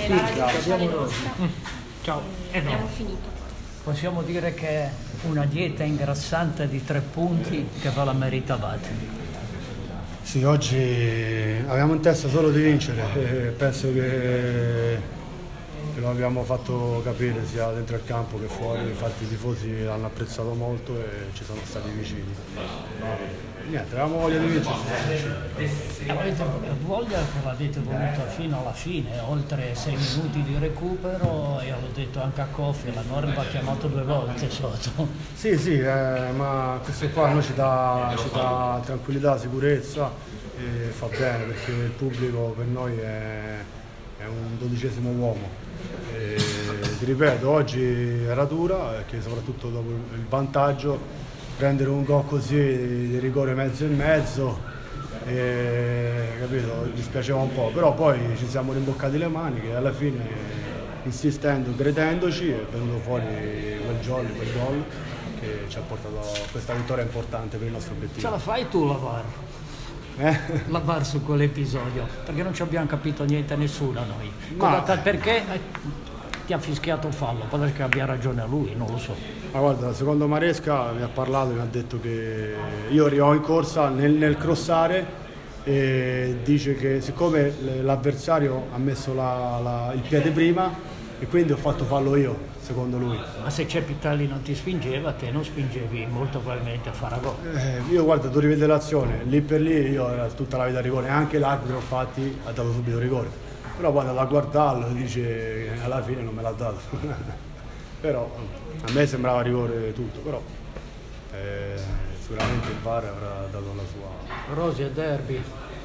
Sì, abbiamo Ciao. Abbiamo finito. Possiamo dire che è una dieta ingrassante di 3 punti che ve la meritavate. Sì, oggi avevamo in testa solo di vincere e penso che lo abbiamo fatto capire sia dentro il campo che fuori, infatti i tifosi l'hanno apprezzato molto e ci sono stati vicini. Niente, avevamo voglia di vincere. Avete voglia che l'avete voluta fino alla fine, oltre 6 minuti di recupero, e l'ho detto anche a Coffi, la Norma ha chiamato 2 volte sotto. Sì, ma questo qua a noi ci dà tranquillità, sicurezza e fa bene perché il pubblico per noi è un 12° uomo. E, ti ripeto, oggi era dura perché soprattutto dopo il vantaggio prendere un gol così di rigore mezzo e mezzo, capito, dispiaceva un po', però poi ci siamo rimboccati le maniche e alla fine, insistendo, credendoci, è venuto fuori quel gol che ci ha portato a questa vittoria importante per il nostro obiettivo. Ce la fai tu la VAR? La VAR su quell'episodio? Perché non ci abbiamo capito niente nessuno noi. Perché ti ha fischiato fallo? Poi perché abbia ragione lui, non lo so. Ma guarda, secondo Maresca mi ha parlato, mi ha detto che io ero in corsa nel crossare e dice che siccome l'avversario ha messo il piede prima e quindi ho fatto fallo io, secondo lui. Ma se Cepitelli non ti spingeva, te non spingevi molto probabilmente a fare gol. Io guarda, tu rivedi l'azione, lì per lì io era tutta la vita rigore, anche l'arbitro infatti ha dato subito rigore. Però poi andato a guardarlo dice che alla fine non me l'ha dato. Però a me sembrava rigore tutto, però sicuramente il VAR avrà dato la sua. Rosy e derby.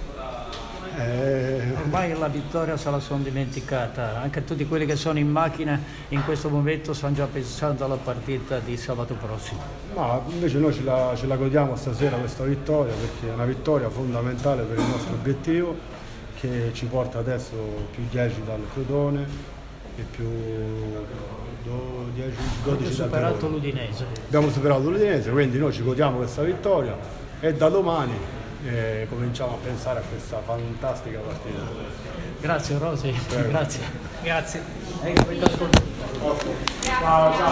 Ormai la vittoria se la sono dimenticata, anche tutti quelli che sono in macchina in questo momento stanno già pensando alla partita di sabato prossimo. No, invece noi ce la godiamo stasera questa vittoria perché è una vittoria fondamentale per il nostro obiettivo che ci porta adesso più 10 dal Crotone e più 12 Abbiamo superato l'Udinese. Abbiamo superato l'Udinese, quindi noi ci godiamo questa vittoria e da domani cominciamo a pensare a questa fantastica partita. Grazie Rosy, grazie. Ciao.